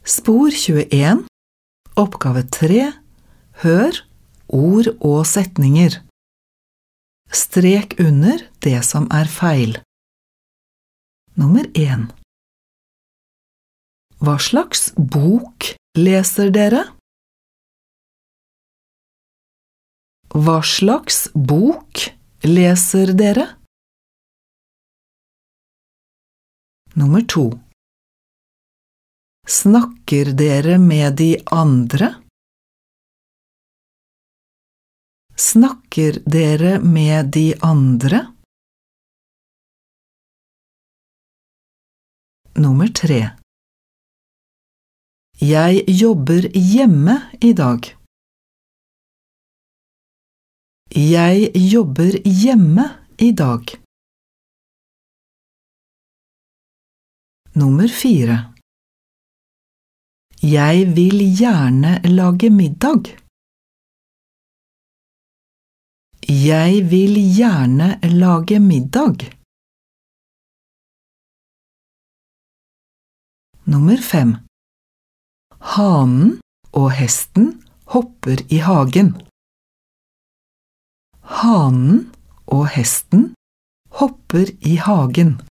Spor 21, oppgave 3, hør, ord og setninger. Strek under det som er feil. Nummer 1. Hva slags bok leser dere? Hva slags bok leser dere? Nummer 2. Snakker dere med de andre? Snakker dere med de andre? Nummer 3. Jeg jobber hjemme i dag. Jeg jobber hjemme i dag. Nummer 4. Jeg vil gjerne lage middag. Jeg vil gjerne lage middag. Nummer 5. Hanen og hesten hopper i hagen. Hanen og hesten hopper i hagen.